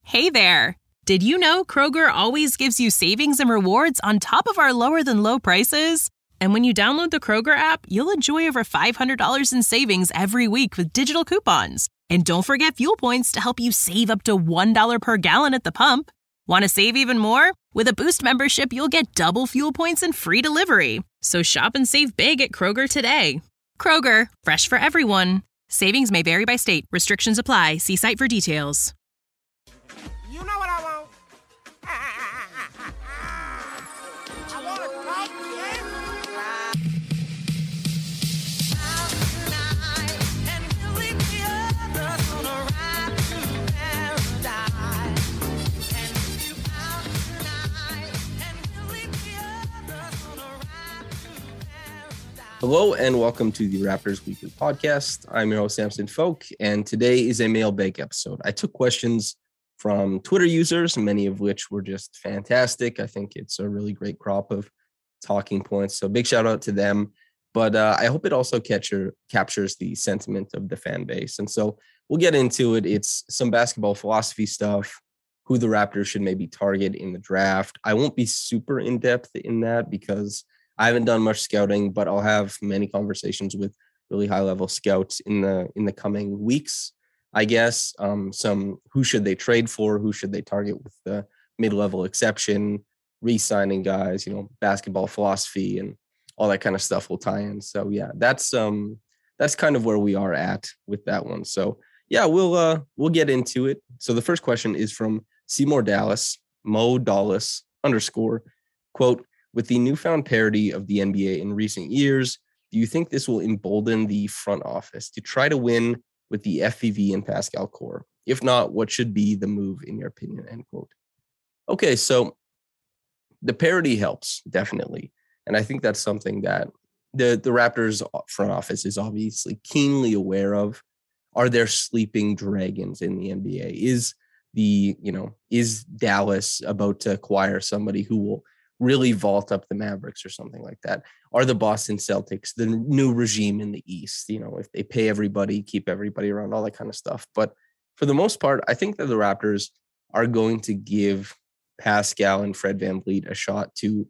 Hey there! Did you know Kroger always gives you savings and rewards on top of our lower-than-low prices? And when you download the Kroger app, you'll enjoy over $500 in savings every week with digital coupons. And don't forget fuel points to help you save up to $1 per gallon at the pump. Want to save even more? With a Boost membership, you'll get double fuel points and free delivery. So shop and save big at Kroger today. Kroger, fresh for everyone. Savings may vary by state. Restrictions apply. See site for details. You know what I want? I want to talk to you. Hello and welcome to the Raptors Weekly Podcast. I'm your host, Samson Folk, and today is a mailbag episode. I took questions from Twitter users, many of which were just fantastic. I think it's a really great crop of talking points, so big shout out to them. But I hope it also captures the sentiment of the fan base. And so we'll get into it. It's some basketball philosophy stuff, who the Raptors should maybe target in the draft. I won't be super in-depth in that because I haven't done much scouting, but I'll have many conversations with really high-level scouts in the coming weeks, I guess. Some who should they trade for, who should they target with the mid-level exception, re-signing guys, basketball philosophy and all that kind of stuff will tie in. So yeah, that's kind of where we are at with that one. So yeah, we'll get into it. So the first question is from Seymour Dallas, Mo Dallas _ quote, with the newfound parity of the NBA in recent years, do you think this will embolden the front office to try to win with the FVV and Pascal core? If not, what should be the move in your opinion? End quote. Okay, so the parity helps, definitely. And I think that's something that the Raptors front office is obviously keenly aware of. Are there sleeping dragons in the NBA? Is Dallas about to acquire somebody who will really vault up the Mavericks or something like that? Are the Boston Celtics the new regime in the East? If they pay everybody, keep everybody around, all that kind of stuff. But for the most part, I think that the Raptors are going to give Pascal and Fred VanVleet a shot to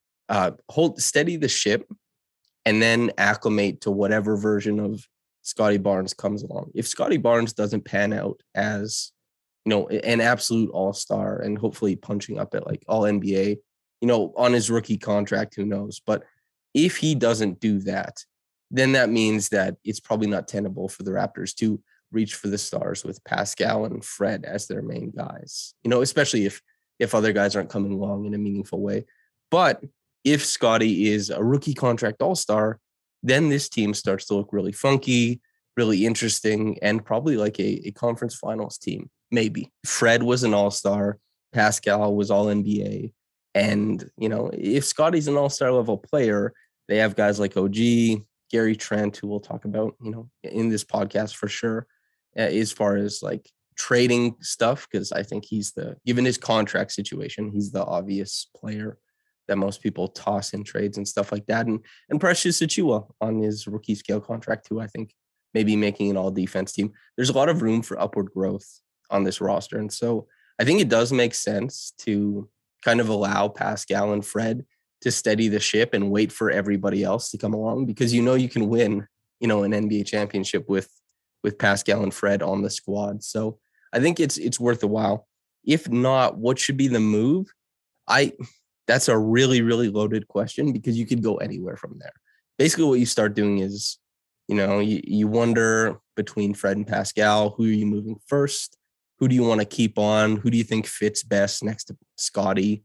steady the ship and then acclimate to whatever version of Scottie Barnes comes along. If Scottie Barnes doesn't pan out as, an absolute all-star and hopefully punching up at like all NBA, on his rookie contract, who knows? But if he doesn't do that, then that means that it's probably not tenable for the Raptors to reach for the stars with Pascal and Fred as their main guys, especially if other guys aren't coming along in a meaningful way. But if Scottie is a rookie contract all-star, then this team starts to look really funky, really interesting, and probably like a conference finals team, maybe. Fred was an all-star. Pascal was all NBA. And, if Scottie's an all-star level player, they have guys like OG, Gary Trent, who we'll talk about, in this podcast for sure, as far as like trading stuff, because I think given his contract situation, he's the obvious player that most people toss in trades and stuff like that. And Precious Achiuwa on his rookie scale contract, who I think maybe making an all-defense team. There's a lot of room for upward growth on this roster. And so I think it does make sense to kind of allow Pascal and Fred to steady the ship and wait for everybody else to come along, because you can win, an NBA championship with Pascal and Fred on the squad. So I think it's worth a while. If not, what should be the move? That's a really, really loaded question, because you could go anywhere from there. Basically, what you start doing is, you wonder between Fred and Pascal, who are you moving first? Who do you want to keep on? Who do you think fits best next to Scottie?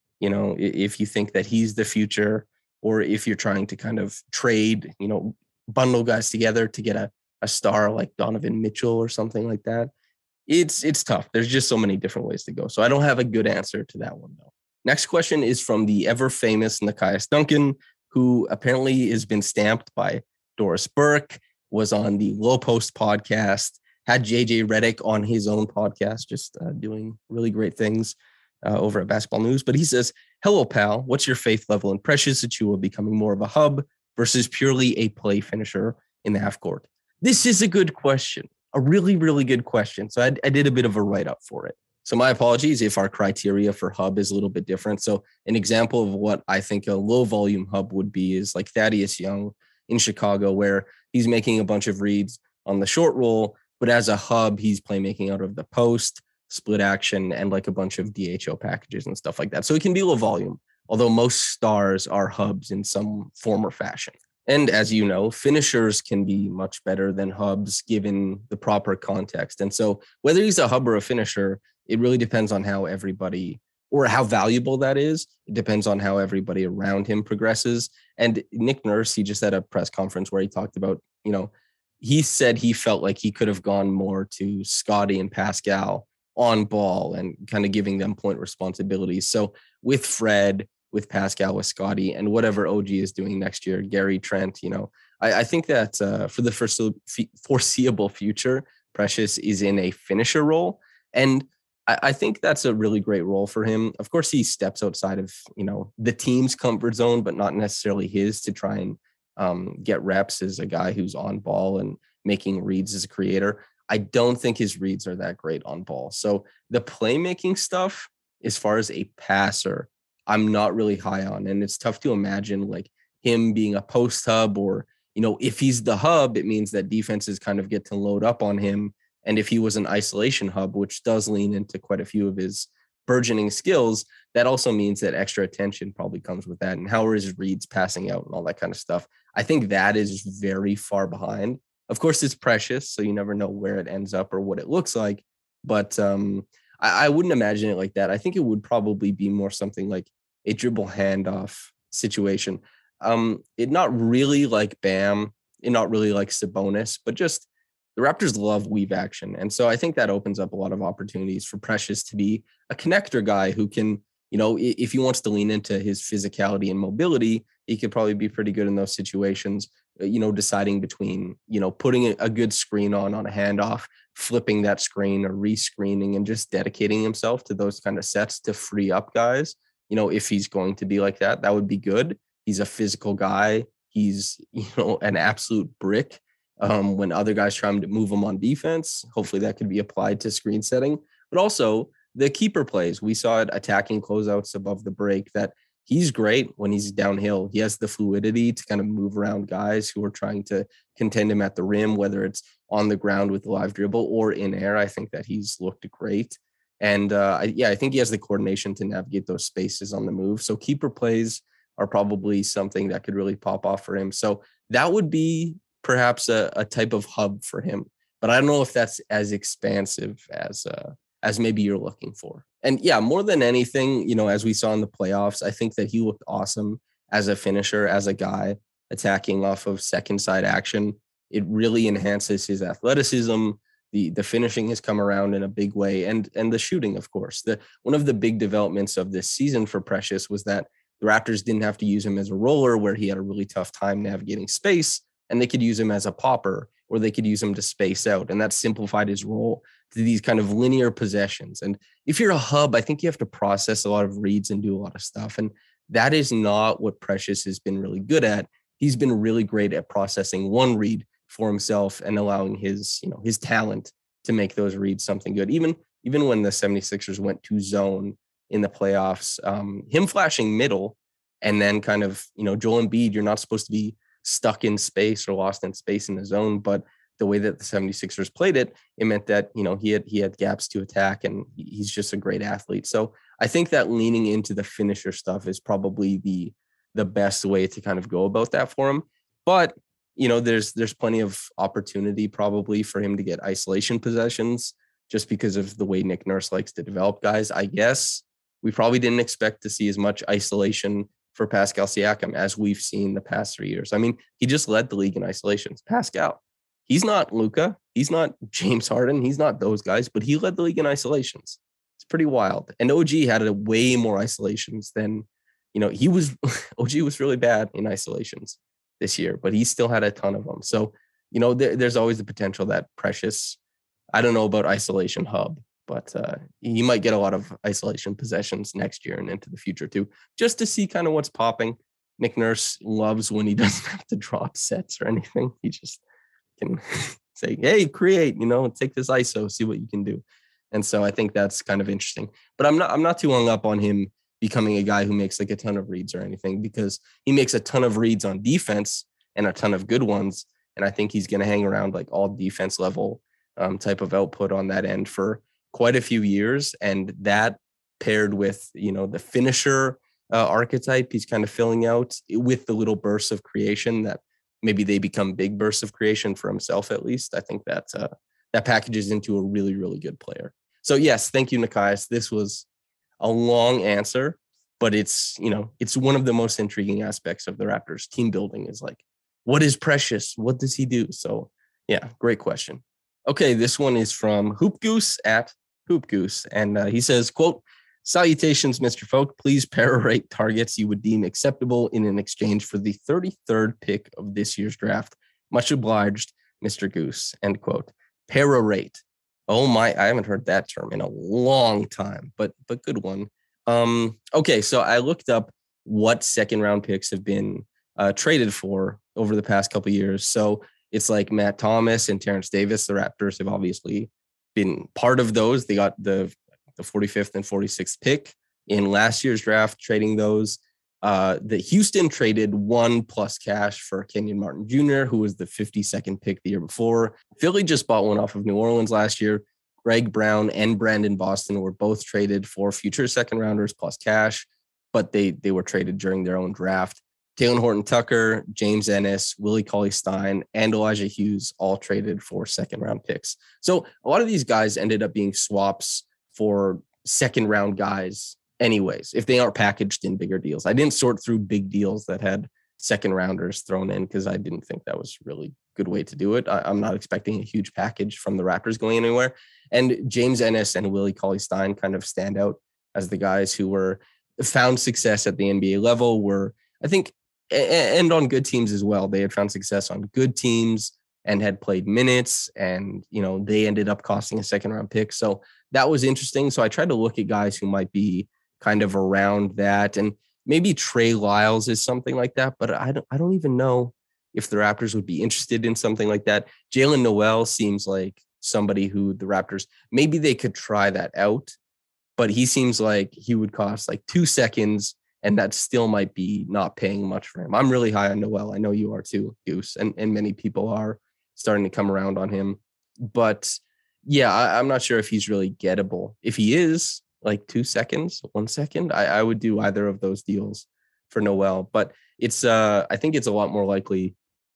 If you think that he's the future, or if you're trying to kind of trade, bundle guys together to get a star like Donovan Mitchell or something like that. It's tough. There's just so many different ways to go. So I don't have a good answer to that one, though. Next question is from the ever famous Nekias Duncan, who apparently has been stamped by Doris Burke, was on the Low Post podcast, had JJ Redick on his own podcast, just doing really great things over at Basketball News. But he says, hello, pal. What's your faith level in Precious Achiuwa becoming more of a hub versus purely a play finisher in the half court? This is a good question, a really, really good question. So I did a bit of a write-up for it. So my apologies if our criteria for hub is a little bit different. So an example of what I think a low volume hub would be is like Thaddeus Young in Chicago, where he's making a bunch of reads on the short roll, but as a hub, he's playmaking out of the post, split action, and like a bunch of DHO packages and stuff like that. So it can be low volume, although most stars are hubs in some form or fashion. And as you know, finishers can be much better than hubs given the proper context. And so whether he's a hub or a finisher, it really depends on how everybody, or how valuable that is. It depends on how everybody around him progresses. And Nick Nurse, he just had a press conference where he talked about, he said he felt like he could have gone more to Scottie and Pascal on ball and kind of giving them point responsibilities. So with Fred, with Pascal, with Scottie, and whatever OG is doing next year, Gary, Trent, I think that for the foreseeable future, Precious is in a finisher role. And I think that's a really great role for him. Of course, he steps outside of, the team's comfort zone, but not necessarily his, to try and get reps as a guy who's on ball and making reads as a creator. I don't think his reads are that great on ball. So the playmaking stuff, as far as a passer, I'm not really high on. And it's tough to imagine like him being a post hub, or, if he's the hub, it means that defenses kind of get to load up on him. And if he was an isolation hub, which does lean into quite a few of his burgeoning skills, that also means that extra attention probably comes with that. And how are his reads passing out and all that kind of stuff? I think that is very far behind. Of course, it's Precious, so you never know where it ends up or what it looks like. But I wouldn't imagine it like that. I think it would probably be more something like a dribble handoff situation. It not really like Bam, it not really like Sabonis, but just the Raptors love weave action. And so I think that opens up a lot of opportunities for Precious to be a connector guy who can, if he wants to lean into his physicality and mobility, he could probably be pretty good in those situations, deciding between, putting a good screen on a handoff, flipping that screen or rescreening, and just dedicating himself to those kind of sets to free up guys. If he's going to be like that, that would be good. He's a physical guy. He's, an absolute brick. When other guys try to move him on defense, hopefully that could be applied to screen setting, but also the keeper plays. We saw it attacking closeouts above the break, that he's great when he's downhill. He has the fluidity to kind of move around guys who are trying to contend him at the rim, whether it's on the ground with the live dribble or in air. I think that he's looked great. And I think he has the coordination to navigate those spaces on the move. So keeper plays are probably something that could really pop off for him. So that would be perhaps a type of hub for him, but I don't know if that's as expansive as maybe you're looking for. And yeah, more than anything, as we saw in the playoffs, I think that he looked awesome as a finisher, as a guy attacking off of second side action. It really enhances his athleticism. The finishing has come around in a big way, and the shooting, of course. One of the big developments of this season for Precious was that the Raptors didn't have to use him as a roller, where he had a really tough time navigating space, and they could use him as a popper, or they could use him to space out. And that simplified his role to these kind of linear possessions. And if you're a hub, I think you have to process a lot of reads and do a lot of stuff. And that is not what Precious has been really good at. He's been really great at processing one read for himself and allowing his talent to make those reads something good. Even when the 76ers went to zone in the playoffs, him flashing middle, and then kind of, Joel Embiid, you're not supposed to be stuck in space or lost in space in the zone, but the way that the 76ers played it, it meant that, he had gaps to attack, and he's just a great athlete. So I think that leaning into the finisher stuff is probably the best way to kind of go about that for him. But, there's plenty of opportunity probably for him to get isolation possessions, just because of the way Nick Nurse likes to develop guys. I guess we probably didn't expect to see as much isolation for Pascal Siakam as we've seen the past 3 years. I mean, he just led the league in isolations. Pascal, he's not Luka, he's not James Harden, he's not those guys, but he led the league in isolations. It's pretty wild. And OG had a way more isolations than, OG was really bad in isolations this year, but he still had a ton of them. So, there's always the potential that Precious, I don't know about isolation hub, but he might get a lot of isolation possessions next year and into the future too, just to see kind of what's popping. Nick Nurse loves when he doesn't have to drop sets or anything. He just can say, hey, create, take this ISO, see what you can do. And so I think that's kind of interesting. But I'm not too hung up on him becoming a guy who makes like a ton of reads or anything, because he makes a ton of reads on defense and a ton of good ones. And I think he's going to hang around like all defense level type of output on that end for quite a few years. And that paired with, the finisher archetype he's kind of filling out with the little bursts of creation that maybe they become big bursts of creation for himself, at least. I think that that packages into a really, really good player. So yes, thank you, Nekias. This was a long answer, but it's one of the most intriguing aspects of the Raptors team building is like, what is Precious? What does he do? So yeah, great question. Okay, this one is from Hoop Goose at Hoop Goose. And he says, quote, "Salutations, Mr. Folk. Please perorate targets you would deem acceptable in an exchange for the 33rd pick of this year's draft. Much obliged, Mr. Goose." End quote. Perorate. Oh my, I haven't heard that term in a long time, but good one. Okay, so I looked up what second round picks have been traded for over the past couple of years. So it's like Matt Thomas and Terrence Davis. The Raptors have obviously been part of those. They got the 45th and 46th pick in last year's draft, trading those. The Houston traded 1 plus cash for Kenyon Martin Jr., who was the 52nd pick the year before. Philly just bought one off of New Orleans last year. Greg Brown and Brandon Boston were both traded for future second rounders plus cash, but they were traded during their own draft. Taylor Horton-Tucker, James Ennis, Willie Cauley-Stein, and Elijah Hughes all traded for second round picks. So a lot of these guys ended up being swaps for second round guys anyways, if they aren't packaged in bigger deals. I didn't sort through big deals that had second rounders thrown in because I didn't think that was really a good way to do it. I'm not expecting a huge package from the Raptors going anywhere. And James Ennis and Willie Cauley-Stein kind of stand out as the guys who were found success at the NBA level, were, I think, and on good teams as well. They had found success on good teams and had played minutes, and, they ended up costing a second round pick. So that was interesting. So I tried to look at guys who might be kind of around that, and maybe Trey Lyles is something like that, but I don't even know if the Raptors would be interested in something like that. Jalen Noel seems like somebody who the Raptors, maybe they could try that out, but he seems like he would cost like 2 seconds, and that still might be not paying much for him. I'm really high on Noel. I know you are too, Goose, and many people are starting to come around on him. But yeah, I'm not sure if he's really gettable. If he is, like 2 seconds, 1 second, I would do either of those deals for Noel. But it's I think it's a lot more likely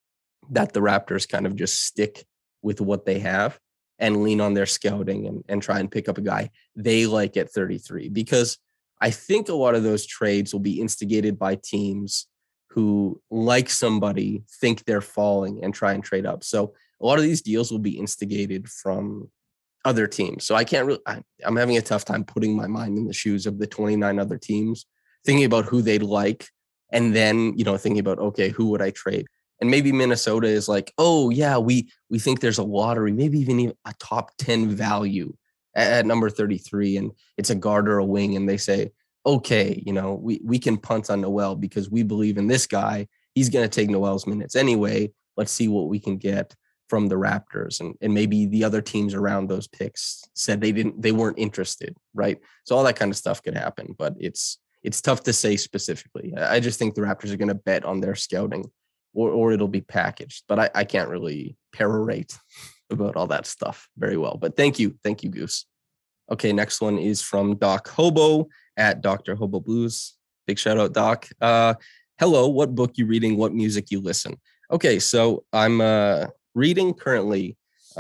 that the Raptors kind of just stick with what they have and lean on their scouting and try and pick up a guy they like at 33, because I think a lot of those trades will be instigated by teams who, like somebody, think they're falling and try and trade up. So a lot of these deals will be instigated from other teams. So I can't really, I'm having a tough time putting my mind in the shoes of the 29 other teams, thinking about who they'd like, and then, thinking about, okay, who would I trade? And maybe Minnesota is like, oh yeah, we think there's a lottery, maybe even a top 10 value at number 33, and it's a guard or a wing, and they say, okay, we can punt on Noel because we believe in this guy. He's going to take Noel's minutes anyway. Let's see what we can get from the Raptors. And maybe the other teams around those picks said they weren't interested, right? So all that kind of stuff could happen, but it's tough to say specifically. I just think the Raptors are going to bet on their scouting, or it'll be packaged, but I can't really perorate about all that stuff very well. But thank you, Goose. Okay, next one is from Doc Hobo at Dr. Hobo Blues. Big shout out, Doc. Hello, what book you reading? What music you listen? Okay, so I'm reading currently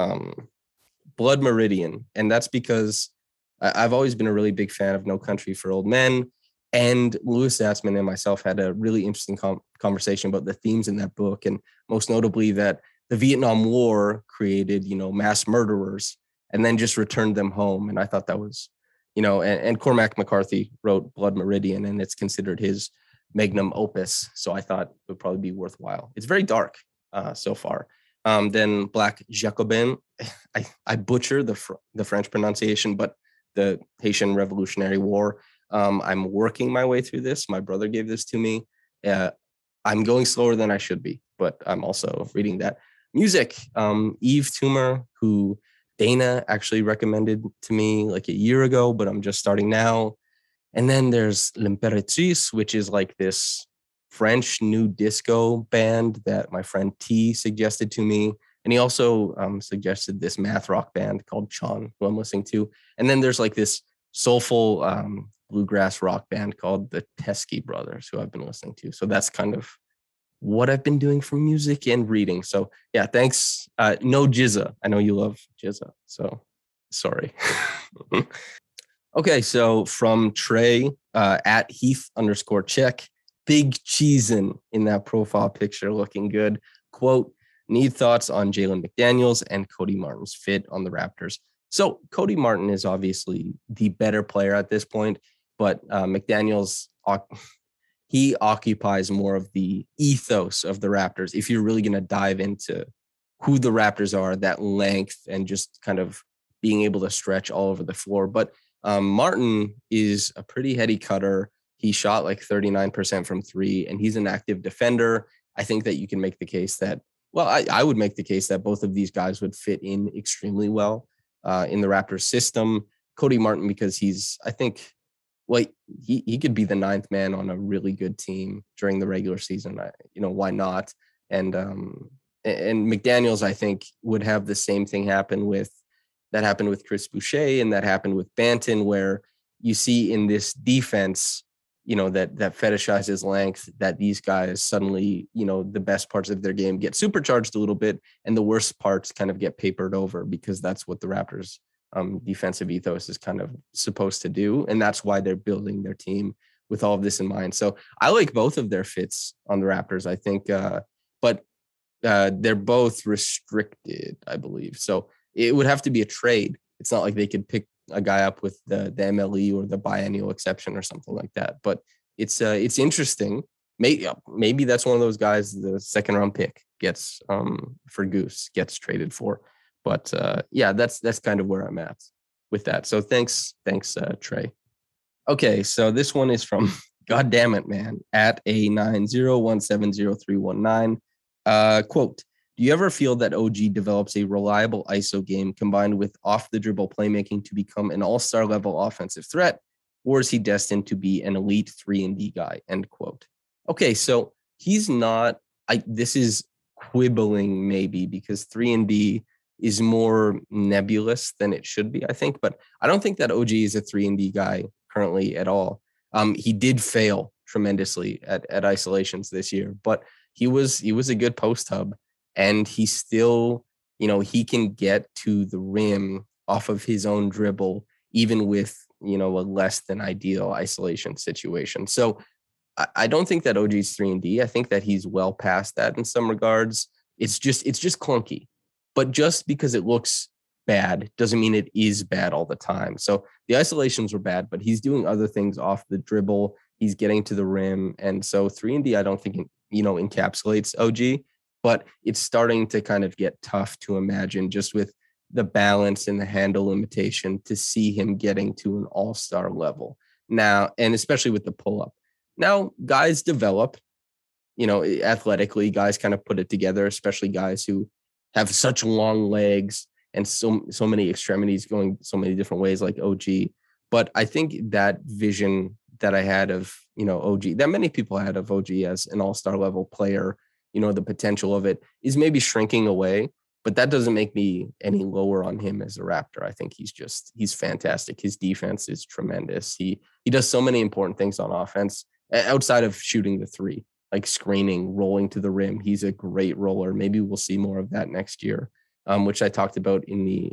Blood Meridian, and that's because I've always been a really big fan of No Country for Old Men, and Louis Zatzman and myself had a really interesting conversation about the themes in that book, and most notably that the Vietnam War created, mass murderers and then just returned them home. And I thought that was, and Cormac McCarthy wrote Blood Meridian, and it's considered his magnum opus. So I thought it would probably be worthwhile. It's very dark so far. Then Black Jacobin, I butcher the French pronunciation, but the Haitian Revolutionary War. I'm working my way through this. My brother gave this to me. I'm going slower than I should be, but I'm also reading that. Music, Yves Tumor, who Dana actually recommended to me like a year ago, but I'm just starting now. And then there's L'Impératrice, which is like this French new disco band that my friend T suggested to me. And he also suggested this math rock band called Chan, who I'm listening to. And then there's like this soulful bluegrass rock band called the Teskey Brothers, who I've been listening to. So that's kind of what I've been doing for music and reading. So yeah, thanks. No Jizza. I know you love Jizza. So sorry. Okay, so from Trey at Heath_check, big cheesin' in that profile picture, looking good. Quote, need thoughts on Jalen McDaniels and Cody Martin's fit on the Raptors. So Cody Martin is obviously the better player at this point, but McDaniels, he occupies more of the ethos of the Raptors. If you're really going to dive into who the Raptors are, that length and just kind of being able to stretch all over the floor. But Martin is a pretty heady cutter. He shot like 39% from three, and he's an active defender. I think that you can make the case that, well, I would make the case that both of these guys would fit in extremely well in the Raptors system. Cody Martin, because he's, I think, well, he could be the ninth man on a really good team during the regular season. Why not? And McDaniels, I think, would have the same thing happen with Chris Boucher, and that happened with Banton, where you see in this defense, that fetishizes length, that these guys suddenly, the best parts of their game get supercharged a little bit, and the worst parts kind of get papered over, because that's what the Raptors defensive ethos is kind of supposed to do. And that's why they're building their team with all of this in mind. So I like both of their fits on the Raptors, I think, but they're both restricted, I believe. So it would have to be a trade. It's not like they could pick a guy up with the MLE or the biennial exception or something like that. But it's interesting. Maybe that's one of those guys the second round pick gets for Goose gets traded for. But yeah, that's kind of where I'm at with that. So thanks, Trey. Okay, so this one is from God damn it, man, at A90170319. Quote, do you ever feel that OG develops a reliable ISO game combined with off-the-dribble playmaking to become an all-star level offensive threat, or is he destined to be an elite 3-and-D guy? End quote. Okay, so he's not. This is quibbling maybe, because 3-and-D is more nebulous than it should be, I think. But I don't think that OG is a 3-and-D guy currently at all. He did fail tremendously at isolations this year, but he was a good post hub. And he still, he can get to the rim off of his own dribble, even with, a less than ideal isolation situation. So I don't think that OG's 3-and-D. I think that he's well past that in some regards. It's just clunky. But just because it looks bad doesn't mean it is bad all the time. So the isolations were bad, but he's doing other things off the dribble. He's getting to the rim. And so 3-and-D, I don't think, encapsulates OG. But it's starting to kind of get tough to imagine, just with the balance and the handle limitation, to see him getting to an all-star level now, and especially with the pull-up. Now, guys develop, athletically, guys kind of put it together, especially guys who have such long legs and so many extremities going so many different ways, like OG. But I think that vision that I had of, OG, that many people had of OG as an all-star level player, the potential of it is maybe shrinking away, but that doesn't make me any lower on him as a Raptor. I think he's fantastic. His defense is tremendous. He does so many important things on offense outside of shooting the three, like screening, rolling to the rim. He's a great roller. Maybe we'll see more of that next year, which I talked about in the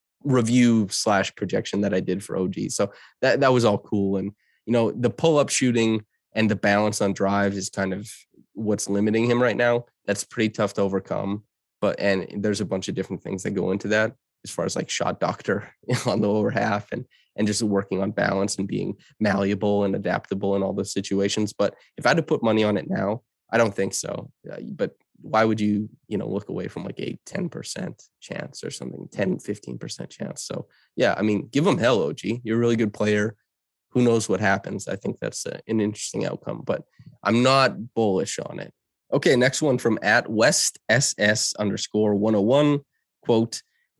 review / projection that I did for OG. So that was all cool. And, the pull-up shooting and the balance on drives is kind of what's limiting him right now. That's pretty tough to overcome. And there's a bunch of different things that go into that, as far as like shot doctor on the lower half and just working on balance and being malleable and adaptable in all those situations. But if I had to put money on it now, I don't think so. But why would you, look away from like a 10% chance or something, 10, 15% chance? So yeah, I mean, give him hell, OG. You're a really good player. Who knows what happens? I think that's an interesting outcome, but I'm not bullish on it. Okay, next one from at West SS_101. Quote,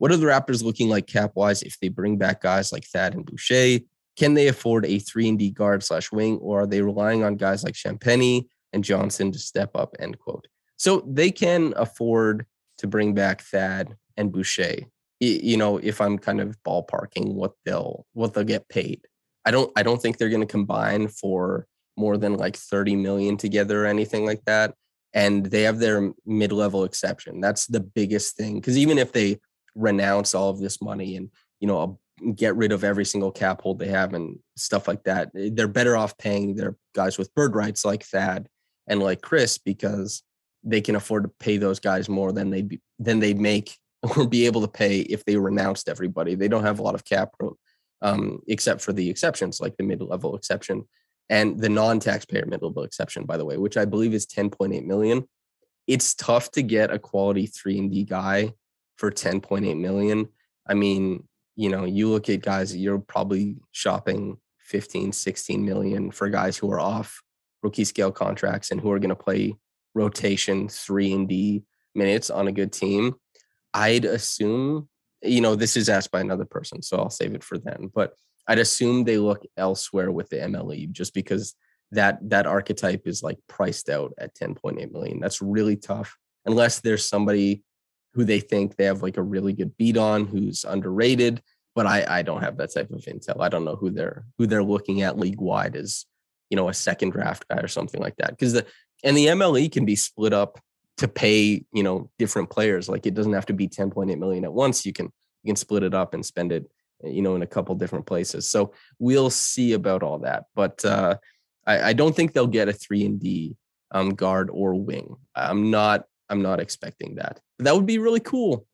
What are the Raptors looking like cap-wise if they bring back guys like Thad and Boucher? Can they afford a 3-and-D guard/wing, or are they relying on guys like Champagnie and Johnson to step up, end quote. So they can afford to bring back Thad and Boucher. You know, if I'm kind of ballparking what they'll get paid. I don't think they're going to combine for more than like 30 million together or anything like that. And they have their mid-level exception. That's the biggest thing. Because even if they renounce all of this money and, you know, get rid of every single cap hold they have and stuff like that, they're better off paying their guys with bird rights like Thad and like Chris, because they can afford to pay those guys more than they'd make or be able to pay if they renounced everybody. They don't have a lot of cap room, except for the exceptions, like the mid-level exception and the non-taxpayer mid-level exception, by the way, which I believe is 10.8 million. It's tough to get a quality 3-and-D guy for 10.8 million. I mean, you know, you look at guys, you're probably shopping 15, 16 million for guys who are off rookie scale contracts and who are going to play rotation 3-and-D minutes on a good team. I'd assume, you know, this is asked by another person, so I'll save it for then, but I'd assume they look elsewhere with the MLE just because that archetype is like priced out at 10.8 million. That's really tough unless there's somebody who they think they have like a really good beat on, who's underrated, but I don't have that type of intel. I don't know who they're looking at league wide as, you know, a second draft guy or something like that. Because the MLE can be split up to pay, you know, different players. Like it doesn't have to be 10.8 million at once. You can split it up and spend it, you know, in a couple different places. So we'll see about all that. But I don't think they'll get a 3-and-D guard or wing. I'm not expecting that. But that would be really cool.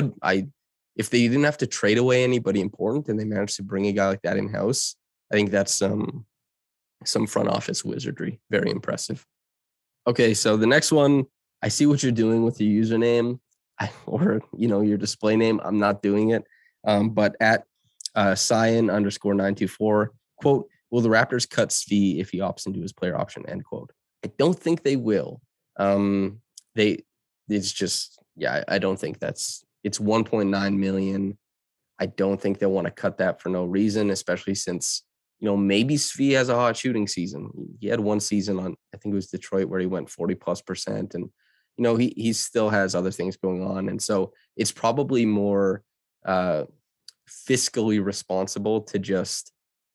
If they didn't have to trade away anybody important and they managed to bring a guy like that in-house, I think that's some front office wizardry. Very impressive. Okay, so the next one, I see what you're doing with your username or, you know, your display name. I'm not doing it. But at Cyan_924, quote, will the Raptors cut Svi if he opts into his player option, end quote. I don't think they will. It's just, yeah, I don't think it's 1.9 million. I don't think they'll want to cut that for no reason, especially since, you know, maybe Svi has a hot shooting season. He had one season on, I think it was Detroit, where he went 40+%. And, you know, he still has other things going on. And so it's probably more fiscally responsible to just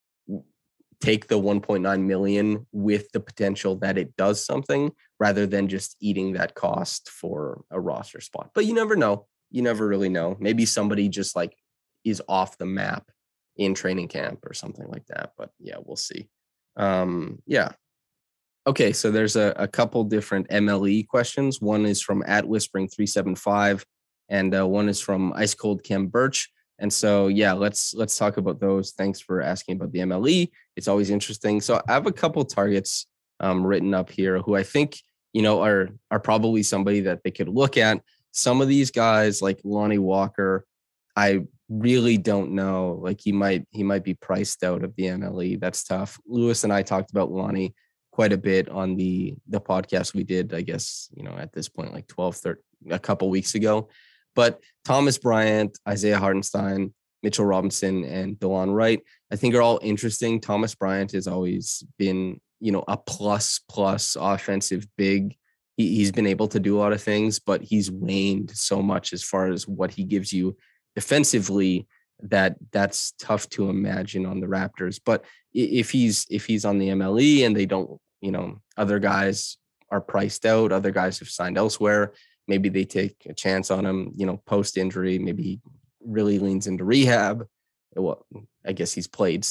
take the 1.9 million with the potential that it does something rather than just eating that cost for a roster spot. But you never know. You never really know. Maybe somebody just like is off the map in training camp or something like that. But yeah, we'll see. Yeah. Okay, so there's a couple different MLE questions. One is from @Whispering375, and one is from Ice Cold Cam Birch. And so, yeah, let's talk about those. Thanks for asking about the MLE. It's always interesting. So I have a couple targets written up here who I think, you know, are probably somebody that they could look at. Some of these guys, like Lonnie Walker, I really don't know. Like he might be priced out of the MLE. That's tough. Lewis and I talked about Lonnie quite a bit on the podcast we did, I guess, you know, at this point, like 13, a couple weeks ago. But Thomas Bryant, Isaiah Hartenstein, Mitchell Robinson, and DeLon Wright, I think are all interesting. Thomas Bryant has always been, you know, a plus offensive big. He's been able to do a lot of things, but he's waned so much as far as what he gives you defensively that's tough to imagine on the Raptors. But if he's on the MLE and they don't, you know, other guys are priced out, other guys have signed elsewhere, maybe they take a chance on him, you know, post injury, maybe he really leans into rehab. Well, I guess he's played,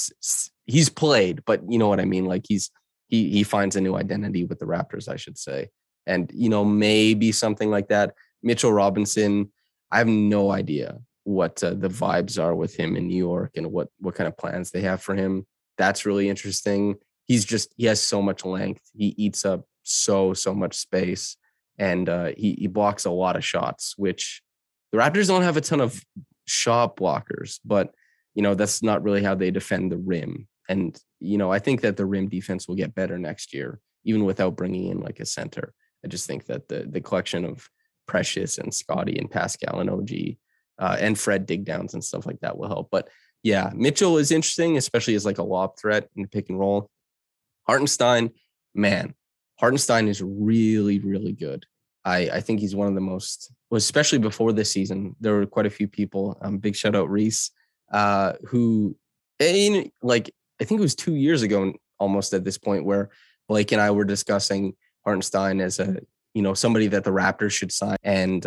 but you know what I mean? Like he finds a new identity with the Raptors, I should say. And, you know, maybe something like that. Mitchell Robinson, I have no idea what the vibes are with him in New York and what kind of plans they have for him. That's really interesting. He has so much length. He eats up so much space, and he blocks a lot of shots, which the Raptors don't have a ton of shot blockers, but, you know, that's not really how they defend the rim. And, you know, I think that the rim defense will get better next year, even without bringing in like a center. I just think that the collection of Precious and Scotty and Pascal and OG and Fred dig downs and stuff like that will help. But yeah, Mitchell is interesting, especially as like a lob threat in the pick and roll. Hartenstein, man, Hartenstein is really, really good. I think he's one of the most, especially before this season, there were quite a few people, big shout out Reese, who, like, I think it was 2 years ago almost at this point where Blake and I were discussing Hartenstein as a, somebody that the Raptors should sign. And,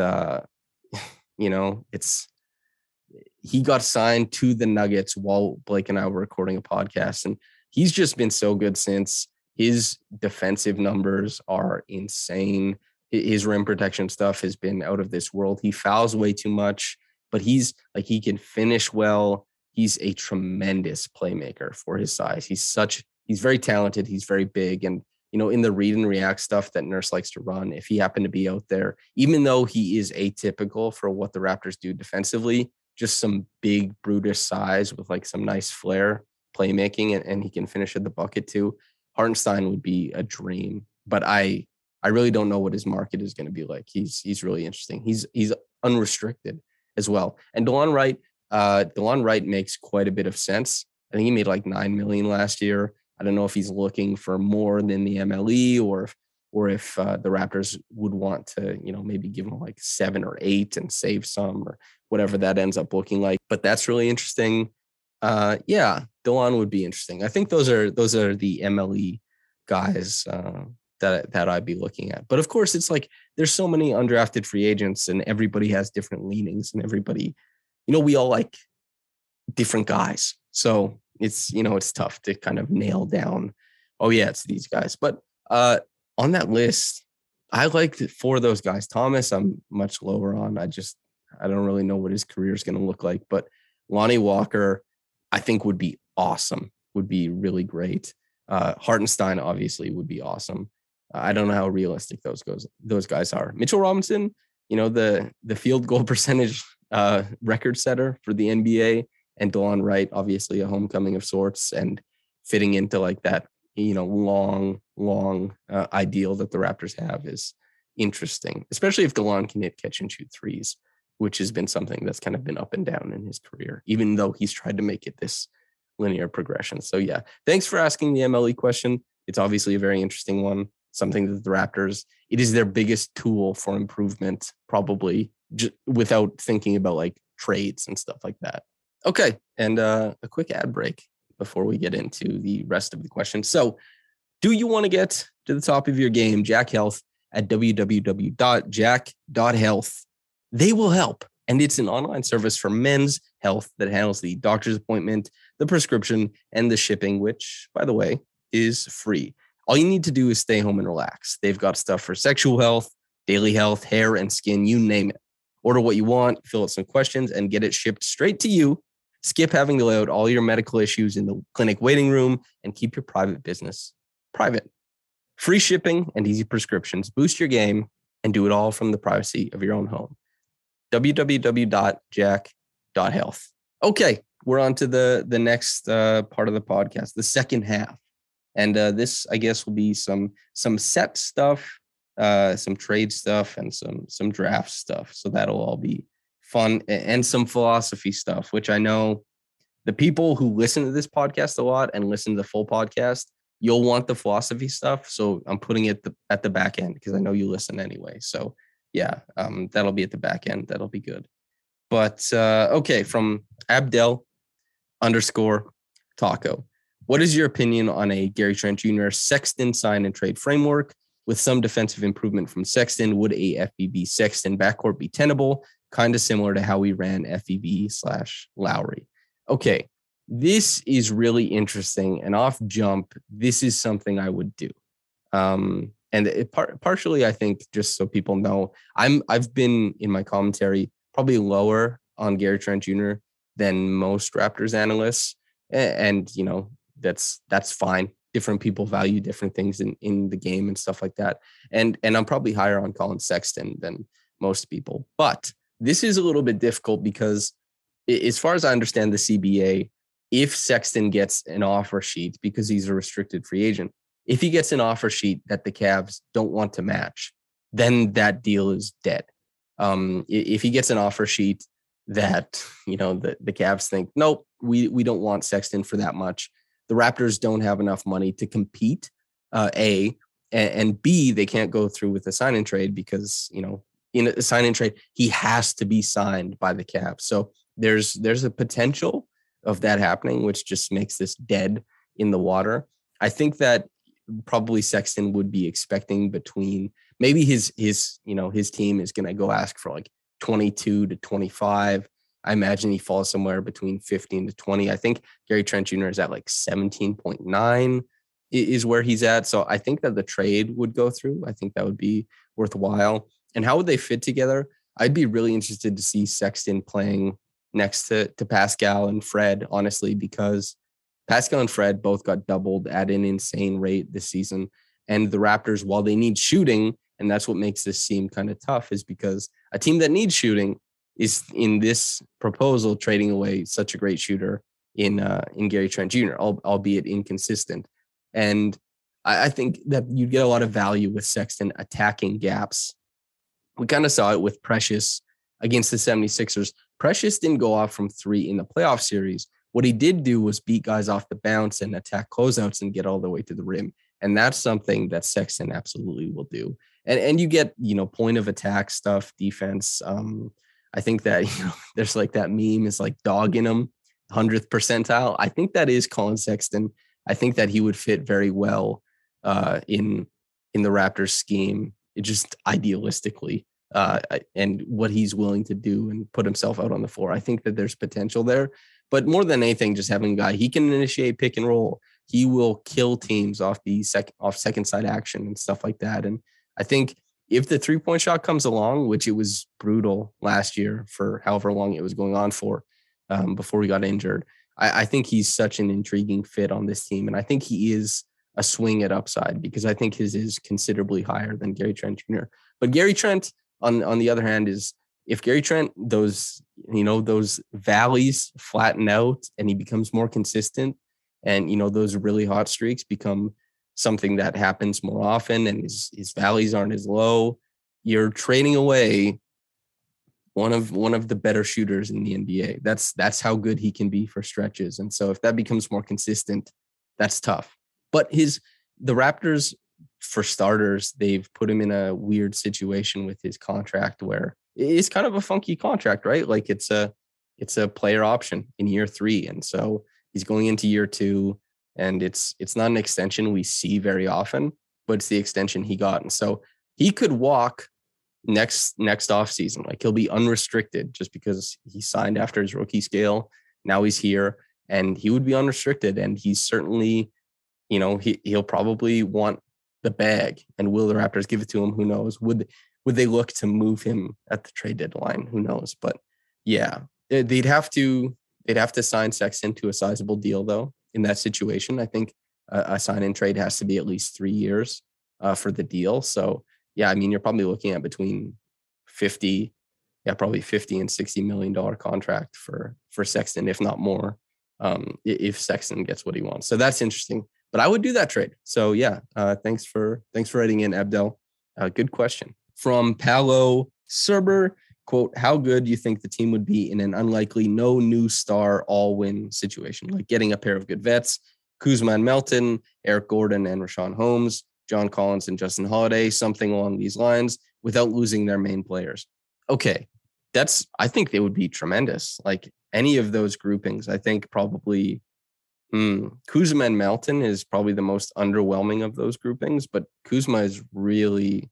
he got signed to the Nuggets while Blake and I were recording a podcast. And he's just been so good since. His defensive numbers are insane. His rim protection stuff has been out of this world. He fouls way too much, but he can finish well. He's a tremendous playmaker for his size. He's very talented. He's very big. And, in the read and react stuff that Nurse likes to run, if he happened to be out there, even though he is atypical for what the Raptors do defensively, just some big brutish size with like some nice flair playmaking, and he can finish at the bucket too. Hartenstein would be a dream, but I really don't know what his market is going to be like. He's really interesting. He's unrestricted as well. And DeLon Wright makes quite a bit of sense. I think he made like $9 million last year. I don't know if he's looking for more than the MLE or if the Raptors would want to, maybe give him like 7 or 8 and save some or whatever that ends up looking like. But that's really interesting. DeLon would be interesting. I think those are the MLE guys that I'd be looking at. But of course, it's like there's so many undrafted free agents and everybody has different leanings and everybody, we all like different guys. So it's tough to kind of nail down, oh yeah, it's these guys. But on that list, I like 4 of those guys. Thomas, I'm much lower on. I don't really know what his career is going to look like. But Lonnie Walker, I think would be awesome, would be really great. Hartenstein obviously would be awesome. I don't know how realistic those guys are. Mitchell Robinson, the field goal percentage record setter for the NBA, and DeLon Wright, obviously a homecoming of sorts and fitting into like that, long ideal that the Raptors have is interesting, especially if DeLon can hit catch and shoot threes, which has been something that's kind of been up and down in his career, even though he's tried to make it this linear progression. So yeah, thanks for asking the MLE question. It's obviously a very interesting one, something that the Raptors, it is their biggest tool for improvement, probably without thinking about like trades and stuff like that. Okay. And a quick ad break before we get into the rest of the questions. So do you want to get to the top of your game? Jack Health at www.jack.health. They will help. And it's an online service for men's health that handles the doctor's appointment, the prescription, and the shipping, which, by the way, is free. All you need to do is stay home and relax. They've got stuff for sexual health, daily health, hair, and skin, you name it. Order what you want, fill out some questions, and get it shipped straight to you. Skip having to lay out all your medical issues in the clinic waiting room and keep your private business private. Free shipping and easy prescriptions. Boost your game and do it all from the privacy of your own home. www.jack.health. Okay, we're on to the next part of the podcast, the second half. And this, I guess, will be some set stuff, some trade stuff, and some draft stuff. So that'll all be fun, and some philosophy stuff, which I know the people who listen to this podcast a lot and listen to the full podcast, you'll want the philosophy stuff. So I'm putting it at the back end because I know you listen anyway. So yeah, that'll be at the back end. That'll be good. But okay, from Abdel_Taco. What is your opinion on a Gary Trent Jr. Sexton sign and trade framework? With some defensive improvement from Sexton, would a FVB Sexton backcourt be tenable? Kind of similar to how we ran FVB/Lowry. Okay, this is really interesting. And off jump, this is something I would do. And partially, I think, just so people know, I've been in my commentary probably lower on Gary Trent Jr. than most Raptors analysts, and that's fine. Different people value different things in the game and stuff like that. And I'm probably higher on Colin Sexton than most people. But this is a little bit difficult because, as far as I understand the CBA, if Sexton gets an offer sheet, because he's a restricted free agent, if he gets an offer sheet that the Cavs don't want to match, then that deal is dead. If he gets an offer sheet that, the Cavs think, nope, we don't want Sexton for that much. The Raptors don't have enough money to compete, A, and B, they can't go through with a sign and trade because, in a sign and trade, he has to be signed by the Cavs. So there's a potential of that happening, which just makes this dead in the water. I think that probably Sexton would be expecting between maybe his team is going to go ask for like 22 to 25. I imagine he falls somewhere between 15 to 20. I think Gary Trent Jr. is at like 17.9 is where he's at. So I think that the trade would go through. I think that would be worthwhile. And how would they fit together? I'd be really interested to see Sexton playing next to Pascal and Fred, honestly, because Pascal and Fred both got doubled at an insane rate this season. And the Raptors, while they need shooting, and that's what makes this seem kind of tough, is because a team that needs shooting is in this proposal trading away such a great shooter in Gary Trent Jr., albeit inconsistent. And I think that you'd get a lot of value with Sexton attacking gaps. We kind of saw it with Precious against the 76ers. Precious didn't go off from three in the playoff series. What he did do was beat guys off the bounce and attack closeouts and get all the way to the rim. And that's something that Sexton absolutely will do. And you get, point of attack stuff, defense. I think that, there's like that meme is like dogging him 100th percentile. I think that is Colin Sexton. I think that he would fit very well in the Raptors scheme. It just idealistically and what he's willing to do and put himself out on the floor. I think that there's potential there. But more than anything, just having a guy, he can initiate pick and roll. He will kill teams off the second side action and stuff like that. And I think if the 3-point shot comes along, which it was brutal last year for however long it was going on for before he got injured, I think he's such an intriguing fit on this team. And I think he is a swing at upside because I think his is considerably higher than Gary Trent Jr. But Gary Trent, on the other hand, is if Gary Trent, those valleys flatten out and he becomes more consistent and, those really hot streaks become something that happens more often and his valleys aren't as low, you're trading away one of the better shooters in the NBA. That's how good he can be for stretches. And so if that becomes more consistent, that's tough. But the Raptors, for starters, they've put him in a weird situation with his contract where it's kind of a funky contract, right? Like it's a player option in year 3. And so he's going into year 2 and it's not an extension we see very often, but it's the extension he got. And so he could walk next off season. Like he'll be unrestricted just because he signed after his rookie scale. Now he's here and he would be unrestricted. And he's certainly, he'll probably want the bag. And will the Raptors give it to him? Who knows? Would they look to move him at the trade deadline? Who knows? But yeah, they'd have to sign Sexton to a sizable deal though. In that situation, I think a sign and trade has to be at least 3 years for the deal. So yeah, I mean, you're probably looking at between probably $50 and $60 million contract for Sexton, if not more, if Sexton gets what he wants. So that's interesting. But I would do that trade. So yeah, thanks for writing in, Abdel. Good question. From Paolo Serber, quote, how good do you think the team would be in an unlikely no new star all-win situation, like getting a pair of good vets, Kuzma and Melton, Eric Gordon and Rashawn Holmes, John Collins and Justin Holiday, something along these lines, without losing their main players? Okay, I think they would be tremendous. Like any of those groupings, I think probably Kuzma and Melton is probably the most underwhelming of those groupings, but Kuzma is really,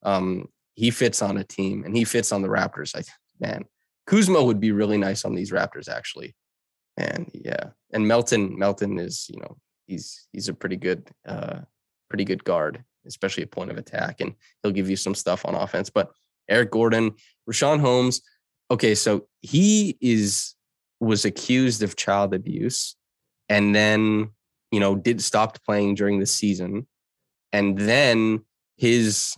he fits on a team and he fits on the Raptors. Man, Kuzma would be really nice on these Raptors, actually. And yeah, and Melton is, he's a pretty good guard, especially a point of attack, and he'll give you some stuff on offense. But Eric Gordon, Rashawn Holmes, okay, so he was accused of child abuse, and then stopped playing during the season, and then his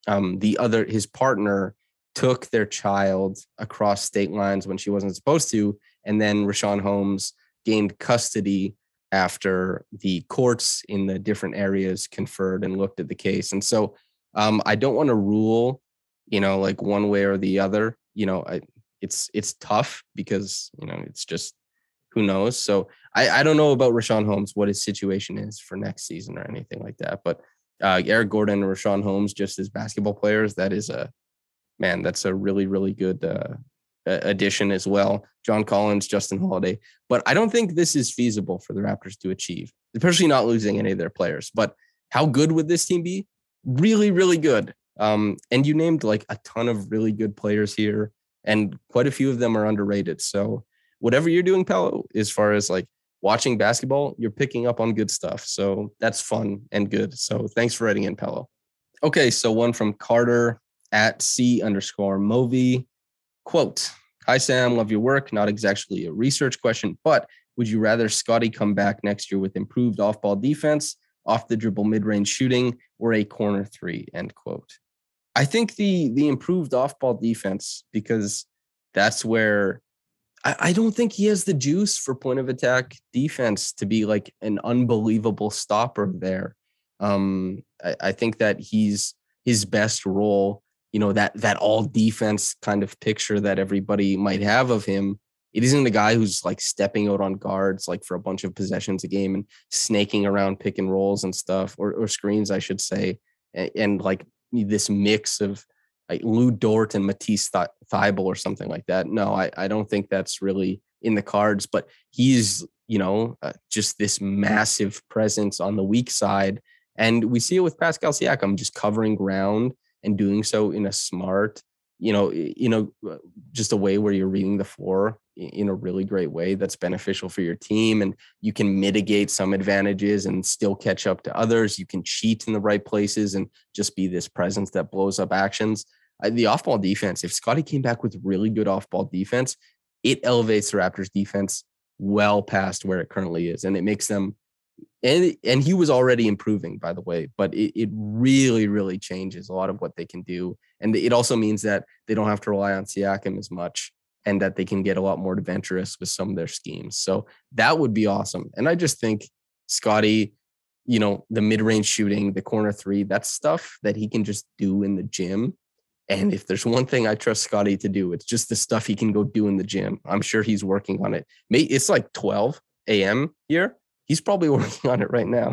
partner took their child across state lines when she wasn't supposed to, and then Rashawn Holmes gained custody after the courts in the different areas conferred and looked at the case. And so I don't want to rule, like one way or the other. it's tough because, it's just who knows. So I don't know about Richaun Holmes, what his situation is for next season or anything like that. But Eric Gordon and Richaun Holmes, just as basketball players, that's a really, really good addition as well. John Collins, Justin Holiday. But I don't think this is feasible for the Raptors to achieve, especially not losing any of their players. But how good would this team be? Really, really good. And you named like a ton of really good players here, and quite a few of them are underrated. So whatever you're doing, Paolo, as far as like watching basketball, you're picking up on good stuff. So that's fun and good. So thanks for writing in, Paolo. Okay, so one from Carter at C_Movi. Quote, "Hi, Sam, love your work. Not exactly a research question, but would you rather Scottie come back next year with improved off-ball defense, off the dribble mid-range shooting, or a corner three?" End quote. I think the improved off-ball defense, because that's where I don't think he has the juice for point of attack defense to be like an unbelievable stopper there. I think that his best role, that all defense kind of picture that everybody might have of him, it isn't a guy who's like stepping out on guards like for a bunch of possessions a game and snaking around pick and rolls and stuff, or screens, I should say, and like this mix of like Lou Dort and Matisse Thybulle or something like that. No, I don't think that's really in the cards, but he's, just this massive presence on the weak side. And we see it with Pascal Siakam, just covering ground and doing so in a smart, just a way where you're reading the floor in a really great way that's beneficial for your team. And you can mitigate some advantages and still catch up to others. You can cheat in the right places and just be this presence that blows up actions. The off-ball defense, if Scottie came back with really good off-ball defense, it elevates the Raptors defense well past where it currently is. And it makes them, and he was already improving, by the way, but it really, really changes a lot of what they can do. And it also means that they don't have to rely on Siakam as much, and that they can get a lot more adventurous with some of their schemes. So that would be awesome. And I just think Scottie, the mid-range shooting, the corner three, that's stuff that he can just do in the gym. And if there's one thing I trust Scottie to do, it's just the stuff he can go do in the gym. I'm sure he's working on it. It's like 12 a.m. here. He's probably working on it right now,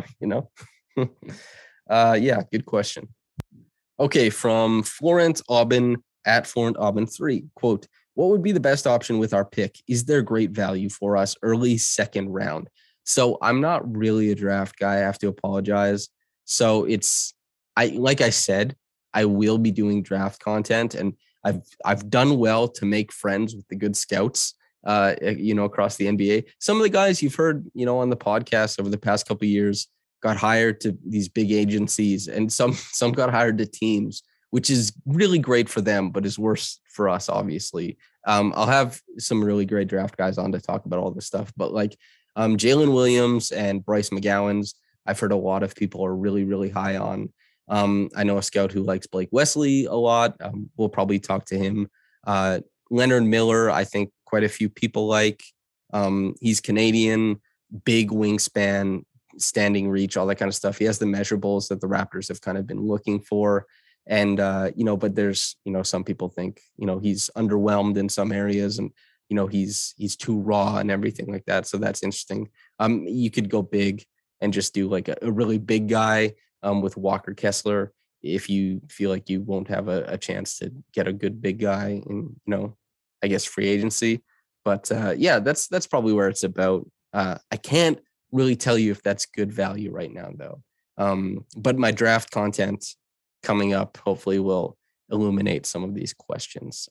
Yeah, good question. Okay, from Florent Aubin at Florent Aubin 3, quote, "What would be the best option with our pick? Is there great value for us early second round?" So I'm not really a draft guy. I have to apologize. So like I said, I will be doing draft content, and I've done well to make friends with the good scouts, across the NBA. Some of the guys you've heard, on the podcast over the past couple of years got hired to these big agencies, and some got hired to teams, which is really great for them, but is worse for us, obviously. I'll have some really great draft guys on to talk about all this stuff, but like Jalen Williams and Bryce McGowan's, I've heard a lot of people are really, really high on. I know a scout who likes Blake Wesley a lot. We'll probably talk to him. Leonard Miller, I think quite a few people like. He's Canadian, big wingspan, standing reach, all that kind of stuff. He has the measurables that the Raptors have kind of been looking for. And, but there's, some people think, he's underwhelmed in some areas, and, he's too raw and everything like that. So that's interesting. You could go big and just do like a really big guy with Walker Kessler, if you feel like you won't have a chance to get a good big guy in, I guess free agency. But that's probably where it's about. I can't really tell you if that's good value right now, though. But my draft content coming up hopefully will illuminate some of these questions.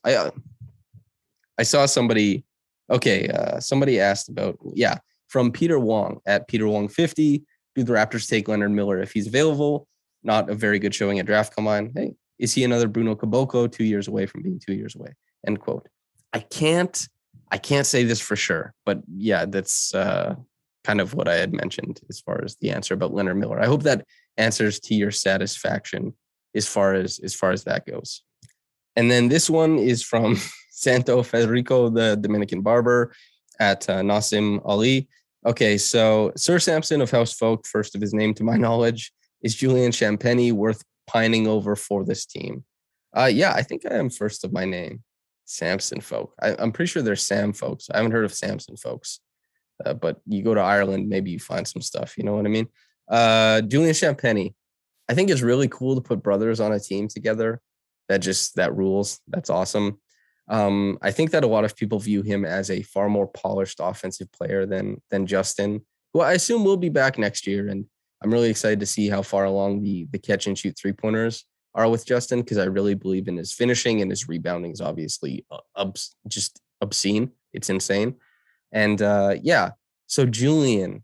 I saw somebody asked about, from Peter Wong at Peter Wong 50. Do the Raptors take Leonard Miller if he's available? Not a very good showing at draft combine. Hey, is he another Bruno Caboclo 2 years away from being 2 years away? End quote. I can't say this for sure, but yeah, that's kind of what I had mentioned as far as the answer about Leonard Miller. I hope that answers to your satisfaction as far as that goes. And then this one is from Santo Federico, the Dominican barber at Nassim Ali. Okay, so Sir Samson of House Folk, first of his name to my knowledge, is Julian Champagny worth pining over for this team? I think I am first of my name. Samson folk. I'm pretty sure they're Sam folks. I haven't heard of Samson folks, but you go to Ireland, maybe you find some stuff. You know what I mean? Julian Champagny. I think it's really cool to put brothers on a team together. That rules. That's awesome. I think that a lot of people view him as a far more polished offensive player than Justin, who I assume will be back next year. And I'm really excited to see how far along the catch and shoot 3-pointers are with Justin, because I really believe in his finishing, and his rebounding is obviously just obscene. It's insane. And so Julian,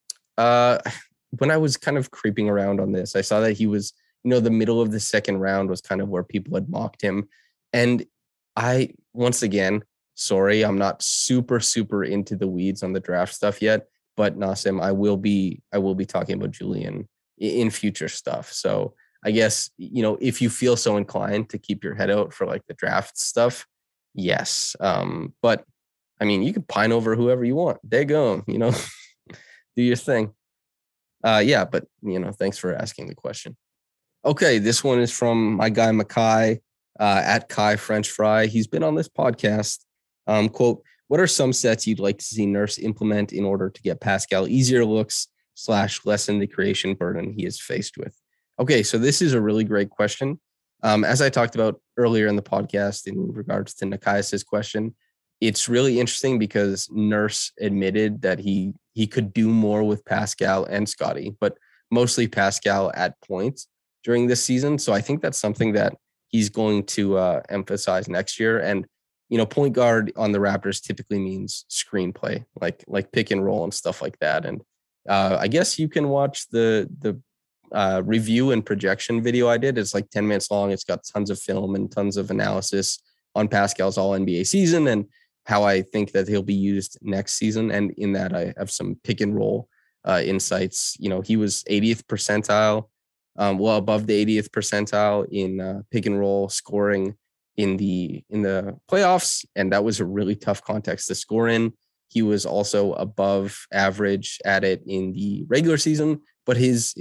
when I was kind of creeping around on this, I saw that he was, the middle of the second round was kind of where people had mocked him. And once again, sorry, I'm not super into the weeds on the draft stuff yet, but Nassim, I will be talking about Julian in future stuff. So I guess, if you feel so inclined to keep your head out for like the draft stuff, yes. But I mean, you can pine over whoever you want. They go, do your thing. But thanks for asking the question. Okay, this one is from my guy Makai, at Kai French Fry. He's been on this podcast. Quote, what are some sets you'd like to see Nurse implement in order to get Pascal easier looks / lessen the creation burden he is faced with? Okay, so this is a really great question. As I talked about earlier in the podcast in regards to Nikias's question, it's really interesting because Nurse admitted that he could do more with Pascal and Scotty, but mostly Pascal at points during this season. So I think that's something that he's going to emphasize next year. And, point guard on the Raptors typically means screenplay, like pick and roll and stuff like that. And I guess you can watch the review and projection video I did. It's like 10 minutes long. It's got tons of film and tons of analysis on Pascal's all NBA season and how I think that he'll be used next season. And in that, I have some pick and roll insights. He was 80th percentile, above the 80th percentile in pick and roll scoring in the playoffs. And that was a really tough context to score in. He was also above average at it in the regular season, but his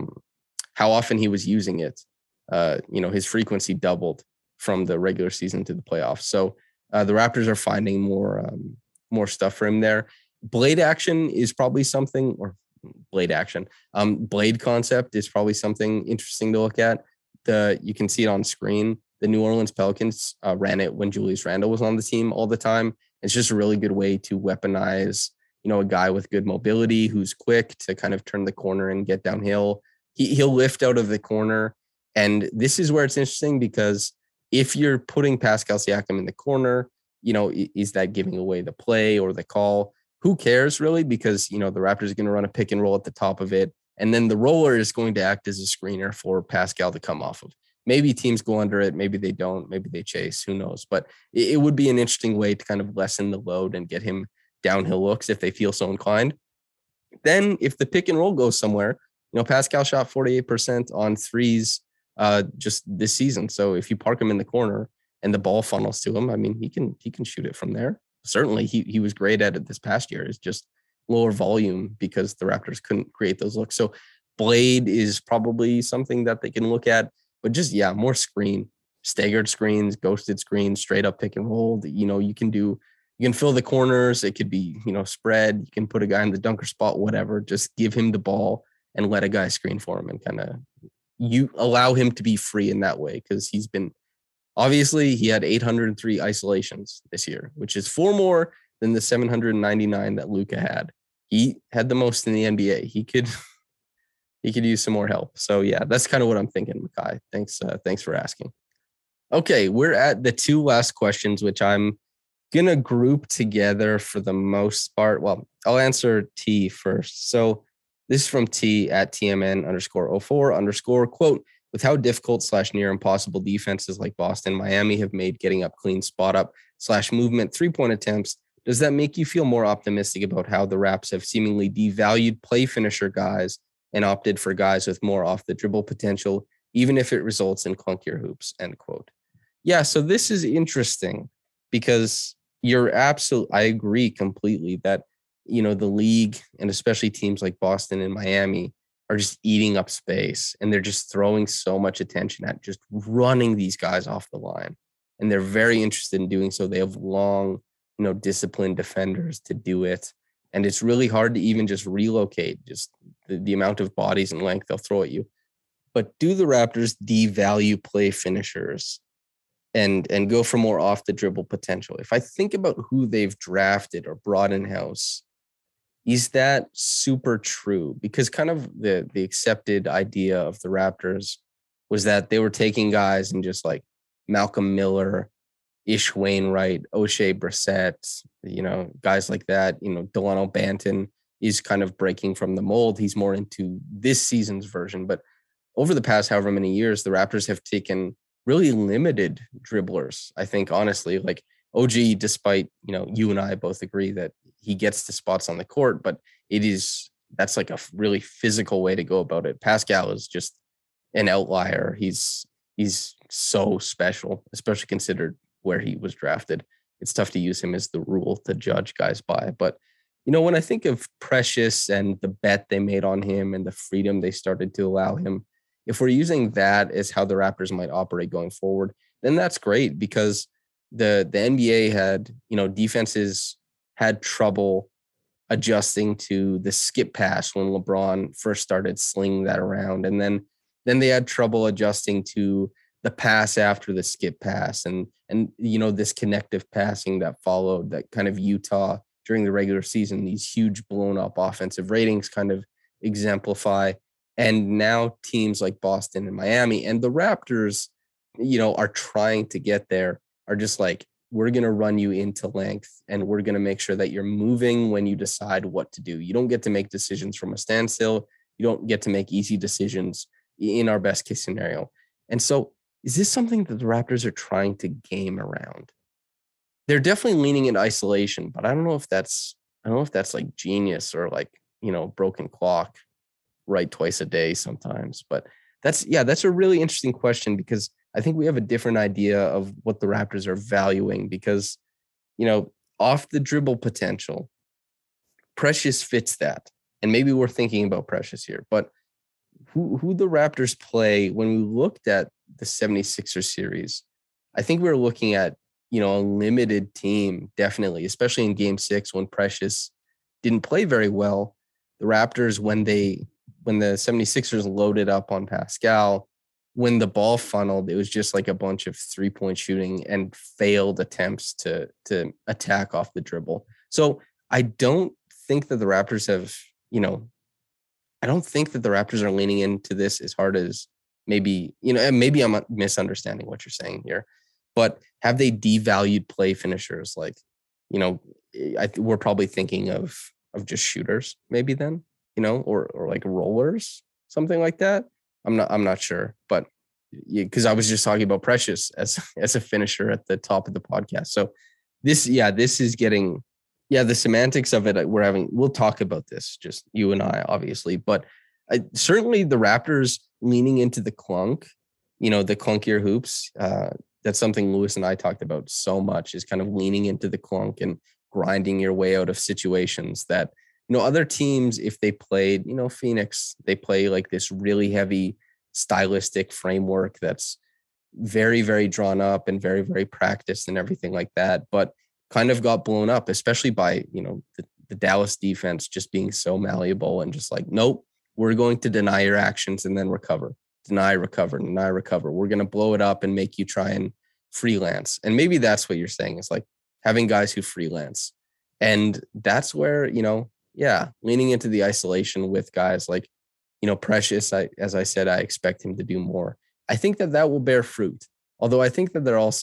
how often he was using it, his frequency doubled from the regular season to the playoffs. So the Raptors are finding more stuff for him there. Blade action is probably something, or blade action. Blade concept is probably something interesting to look at. You can see it on screen. The New Orleans Pelicans ran it when Julius Randle was on the team all the time. It's just a really good way to weaponize, a guy with good mobility who's quick to kind of turn the corner and get downhill. He'll lift out of the corner. And this is where it's interesting, because if you're putting Pascal Siakam in the corner, is that giving away the play or the call? Who cares really? Because, the Raptors are going to run a pick and roll at the top of it. And then the roller is going to act as a screener for Pascal to come off of. Maybe teams go under it. Maybe they don't. Maybe they chase. Who knows? But it would be an interesting way to kind of lessen the load and get him downhill looks if they feel so inclined. Then if the pick and roll goes somewhere, Pascal shot 48% on threes just this season. So if you park him in the corner and the ball funnels to him, I mean, he can shoot it from there. Certainly he was great at it this past year. It's just lower volume because the Raptors couldn't create those looks. So Blade is probably something that they can look at, but just, more screen, staggered screens, ghosted screens, straight up pick and roll. You can fill the corners. It could be, spread. You can put a guy in the dunker spot, whatever. Just give him the ball and let a guy screen for him, and kind of you allow him to be free in that way. Cause he had 803 isolations this year, which is 4 more than the 799 that Luka had. He had the most in the NBA. He could use some more help. So that's kind of what I'm thinking, Makai. Thanks for asking. Okay, we're at the 2 last questions, which I'm gonna group together for the most part. Well, I'll answer T first. So this is from T at TMN_04_ quote, with how difficult / near impossible defenses like Boston, Miami have made getting up clean spot up / movement 3-point attempts, does that make you feel more optimistic about how the Raps have seemingly devalued play finisher guys and opted for guys with more off the dribble potential, even if it results in clunkier hoops, end quote. Yeah, so this is interesting because I agree completely that, the league and especially teams like Boston and Miami are just eating up space, and they're just throwing so much attention at just running these guys off the line. and they're very interested in doing so. They have long, disciplined defenders to do it. And it's really hard to even just relocate, just the amount of bodies and length they'll throw at you. But do the Raptors devalue play finishers and go for more off the dribble potential? If I think about who they've drafted or brought in house, is that super true? Because kind of the accepted idea of the Raptors was that they were taking guys and just like Malcolm Miller, Ish Wainwright, O'Shea Brissett, guys like that. Delano Banton is kind of breaking from the mold. He's more into this season's version. But over the past however many years, the Raptors have taken really limited dribblers. I think, honestly, like OG, despite, you and I both agree that he gets the spots on the court, but that's like a really physical way to go about it. Pascal is just an outlier. He's so special, especially considered where he was drafted. It's tough to use him as the rule to judge guys by. But, when I think of Precious and the bet they made on him and the freedom they started to allow him, if we're using that as how the Raptors might operate going forward, then that's great, because the NBA had, defenses had trouble adjusting to the skip pass when LeBron first started slinging that around. And then they had trouble adjusting to the pass after the skip pass and this connective passing that followed, that kind of Utah during the regular season, these huge blown up offensive ratings kind of exemplify. And now teams like Boston and Miami and the Raptors, are trying to get there, are just like, we're going to run you into length and we're going to make sure that you're moving when you decide what to do. You don't get to make decisions from a standstill. You don't get to make easy decisions in our best case scenario. And so is this something that the Raptors are trying to game around? They're definitely leaning in isolation, but I don't know if that's like genius or like, broken clock, right twice a day sometimes. But that's a really interesting question, because I think we have a different idea of what the Raptors are valuing, because, off the dribble potential, Precious fits that. And maybe we're thinking about Precious here, but who the Raptors play, when we looked at the 76ers series, I think we were looking at, a limited team, definitely, especially in game 6 when Precious didn't play very well. The Raptors, when the 76ers loaded up on Pascal, when the ball funneled, it was just like a bunch of 3-point shooting and failed attempts to attack off the dribble. So I don't think that the Raptors have, I don't think that the Raptors are leaning into this as hard as maybe I'm misunderstanding what you're saying here, but have they devalued play finishers? Like, we're probably thinking of just shooters maybe then, or like rollers, something like that. I'm not sure, but because I was just talking about Precious as a finisher at the top of the podcast. So this is getting, the semantics of it. We'll talk about this, just you and I, obviously, but certainly the Raptors leaning into the clunk, the clunkier hoops. That's something Lewis and I talked about so much, is kind of leaning into the clunk and grinding your way out of situations that, other teams, if they played, Phoenix, they play like this really heavy stylistic framework that's very, very drawn up and very, very practiced and everything like that, but kind of got blown up, especially by, the Dallas defense just being so malleable and just like, nope, we're going to deny your actions and then recover. Deny, recover. We're going to blow it up and make you try and freelance. And maybe that's what you're saying, is like having guys who freelance. And that's where, leaning into the isolation with guys like, Precious, as I said, I expect him to do more. I think that will bear fruit. Although I think that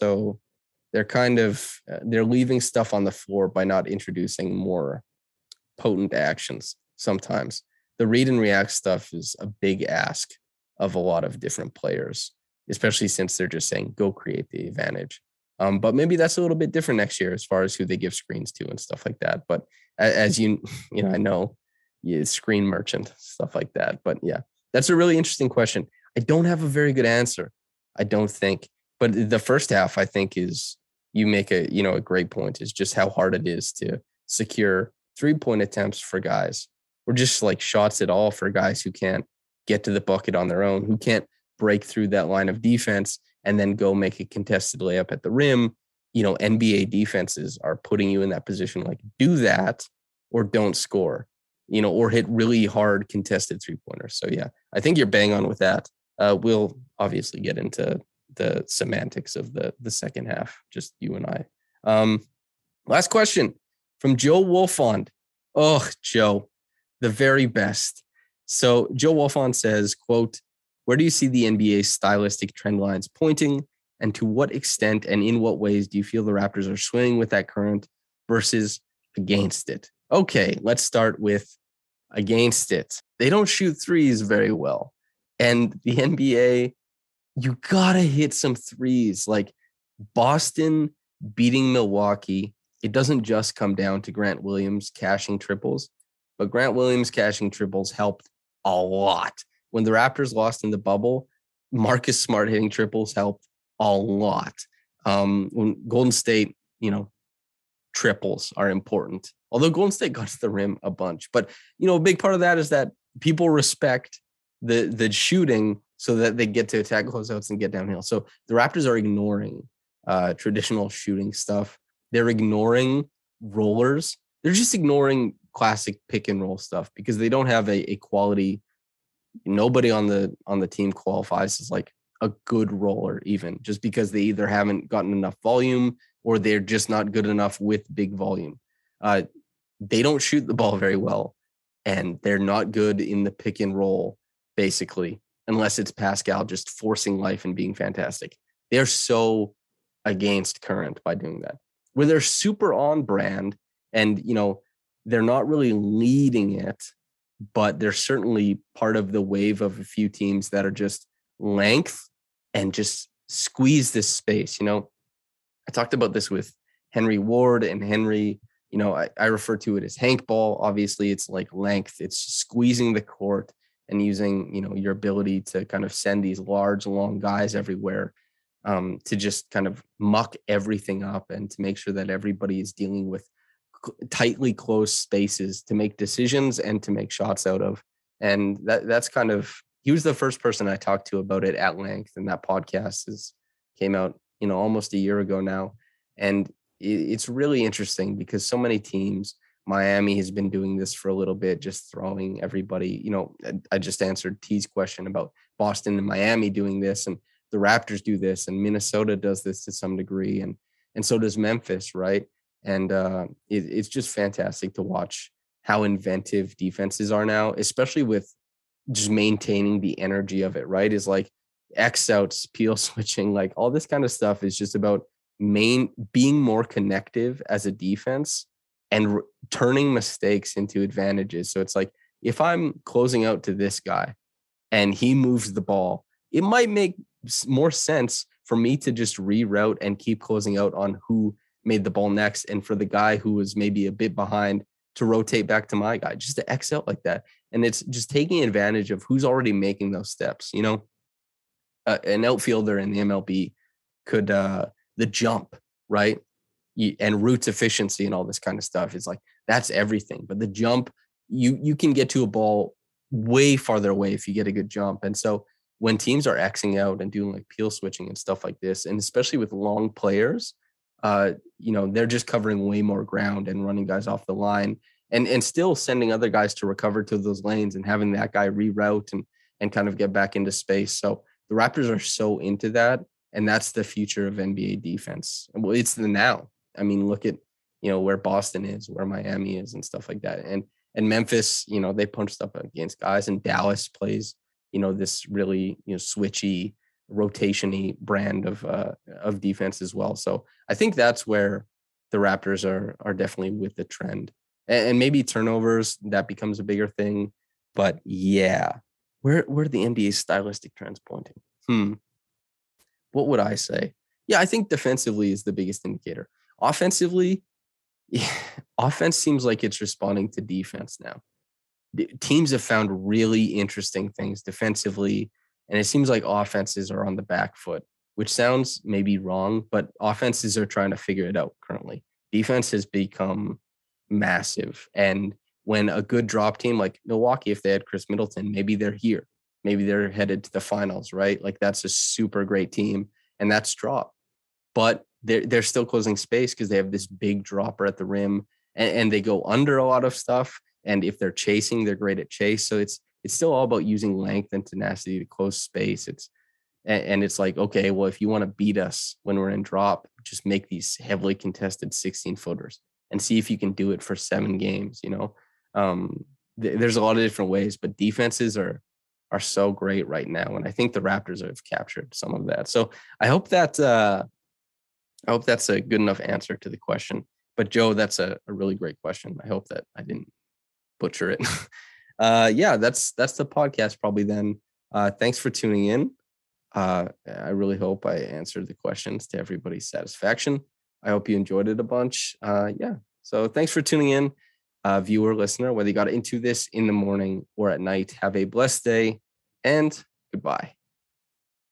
they're leaving stuff on the floor by not introducing more potent actions. Sometimes the read and react stuff is a big ask of a lot of different players, especially since they're just saying, go create the advantage. But maybe that's a little bit different next year as far as who they give screens to and stuff like that. But as I know, screen merchant, stuff like that. But yeah, that's a really interesting question. I don't have a very good answer, I don't think. But the first half, I think, is, you make a great point, is just how hard it is to secure 3-point attempts for guys, or just like shots at all for guys who can't get to the bucket on their own, who can't break through that line of defense and then go make a contested layup at the rim. NBA defenses are putting you in that position, like do that or don't score, or hit really hard contested 3-pointers. So yeah, I think you're bang on with that. We'll obviously get into the semantics of the second half, just you and I. Last question from Joe Wolfond. Oh, Joe, the very best. So Joe Wolfond says, quote, where do you see the NBA's stylistic trend lines pointing? And to what extent and in what ways do you feel the Raptors are swinging with that current versus against it? Okay, let's start with against it. They don't shoot threes very well. And the NBA, you gotta hit some threes. Like Boston beating Milwaukee, it doesn't just come down to Grant Williams cashing triples, but Grant Williams cashing triples helped a lot. When the Raptors lost in the bubble, Marcus Smart hitting triples helped a lot. When Golden State, triples are important. Although Golden State got to the rim a bunch. But, a big part of that is that people respect the shooting so that they get to attack closeouts and get downhill. So the Raptors are ignoring traditional shooting stuff. They're ignoring rollers. They're just ignoring classic pick and roll stuff because they don't have a quality. Nobody on the team qualifies as like a good roller, even just because they either haven't gotten enough volume or they're just not good enough with big volume. They don't shoot the ball very well, and they're not good in the pick and roll, basically, unless it's Pascal just forcing life and being fantastic. They're so against current by doing that. Where they're super on brand and, they're not really leading it, but they're certainly part of the wave of a few teams that are just length and just squeeze this space. I talked about this with Henry Ward, and Henry, I refer to it as Hank ball. Obviously, it's like length. It's squeezing the court and using, your ability to kind of send these large, long guys everywhere to just kind of muck everything up and to make sure that everybody is dealing with tightly closed spaces to make decisions and to make shots out of. And that's kind of, he was the first person I talked to about it at length. And that podcast came out, almost a year ago now. And it's really interesting because so many teams, Miami has been doing this for a little bit, just throwing everybody, I just answered T's question about Boston and Miami doing this, and the Raptors do this, and Minnesota does this to some degree. And so does Memphis. Right. And it's just fantastic to watch how inventive defenses are now, especially with just maintaining the energy of it, right? Is like X outs, peel switching, like all this kind of stuff is just about being more connective as a defense and turning mistakes into advantages. So it's like, if I'm closing out to this guy and he moves the ball, it might make more sense for me to just reroute and keep closing out on who made the ball next, and for the guy who was maybe a bit behind to rotate back to my guy, just to X out like that. And it's just taking advantage of who's already making those steps. An outfielder in the MLB could the jump, right? And roots efficiency and all this kind of stuff is like, that's everything. But the jump, you can get to a ball way farther away if you get a good jump. And so when teams are Xing out and doing like peel switching and stuff like this, and especially with long players, they're just covering way more ground and running guys off the line and still sending other guys to recover to those lanes and having that guy reroute and kind of get back into space. So the Raptors are so into that. And that's the future of NBA defense. Well, it's the now. I mean, look at, where Boston is, where Miami is and stuff like that. And Memphis, they punched up against guys, and Dallas plays, this really, switchy, rotation-y brand of defense as well. So I think that's where the Raptors are definitely with the trend, and maybe turnovers, that becomes a bigger thing. But yeah, where are the NBA's stylistic trends pointing? What would I say? Yeah, I think defensively is the biggest indicator. Offensively, offense seems like it's responding to defense now. Teams have found really interesting things defensively, and it seems like offenses are on the back foot, which sounds maybe wrong, but offenses are trying to figure it out currently. Defense has become massive. And when a good drop team like Milwaukee, if they had Chris Middleton, maybe they're here. maybe they're headed to the finals, right? Like that's a super great team, and that's drop. But they're still closing space because they have this big dropper at the rim, and they go under a lot of stuff. And if they're chasing, they're great at chase. So it's still all about using length and tenacity to close space. It's like, okay, well, if you want to beat us when we're in drop, just make these heavily contested 16-footers and see if you can do it for 7 games. There's a lot of different ways, but defenses are so great right now, and I think the Raptors have captured some of that. So I hope that's a good enough answer to the question. But Joe, that's a really great question. I hope that I didn't butcher it. Yeah, that's the podcast probably then. Thanks for tuning in. I really hope I answered the questions to everybody's satisfaction. I hope you enjoyed it a bunch. Yeah. So thanks for tuning in, viewer, listener, whether you got into this in the morning or at night. Have a blessed day, and goodbye.